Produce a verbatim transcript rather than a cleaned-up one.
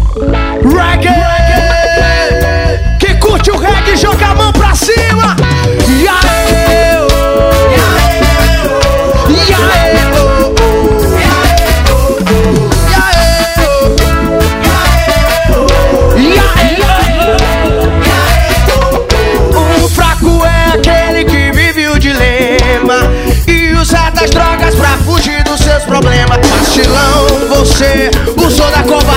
Reggae. Que curte o reggae, joga a mão pra cima. E aê, oh. E aê, oh. E aê, oh, oh. E aê, oh. E aê, oh. O fraco é aquele que vive o dilema e usa das drogas pra fugir dos seus problemas. Vacilão, você usou da coca